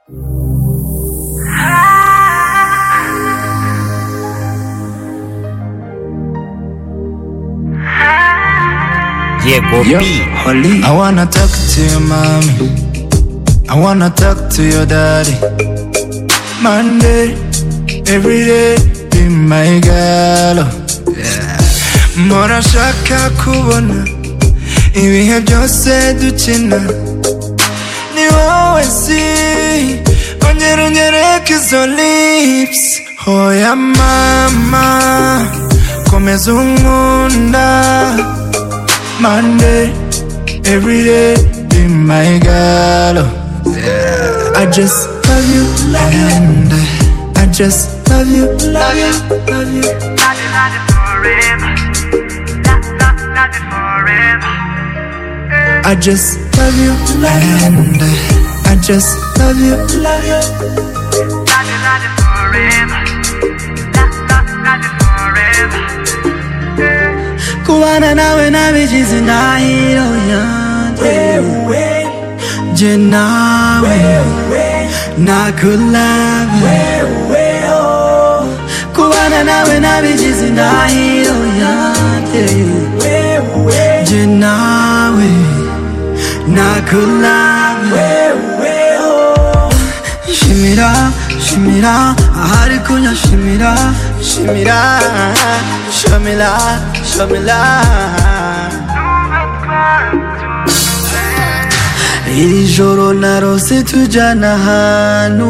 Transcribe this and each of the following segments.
Diego B. Holly. I wanna talk to your mommy, I wanna talk to your daddy. Monday, every day, be my girl. Mora shaka kubona ibihe byose dukina. Ni wowe si ongera unyereke izo lips. Hoya mama komeza unkunda. Monday, every day, be my girl. I just love you, and I just love you, love you, love you. Love you forever. Love you forever. I just love you, and I just love you, love you. Love you forever. Love you forever. Kubana nawe nabigize indahiro yanjye. Je nawe nakulave. Kubana nawe nabigize indahiro yanjye. Je nawe nakulave. Shimira, shimira, ahari kunya shimira, shimira, shamila, shamila. Iri joro narose tujana ahantu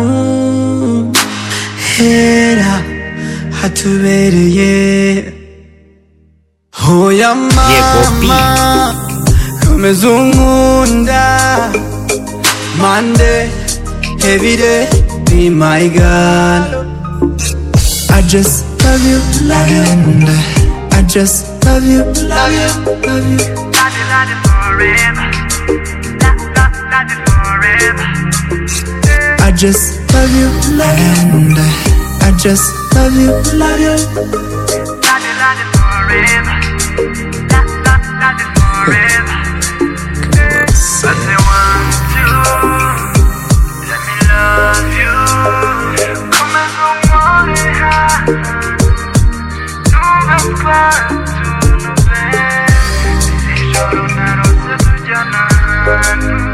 hera hatubereye. Hoya mama komeza unkunda. Monday, every day, be my girl. I just love you, and I just love you, love you, love you. Love you forever. Love you forever. I just love you, and I just love you, love you. Love you forever. Love you forever. I say 1, 2, let me love you. Come and go on it high. Nunca quanto no ver. Esse choro na roça do Janano.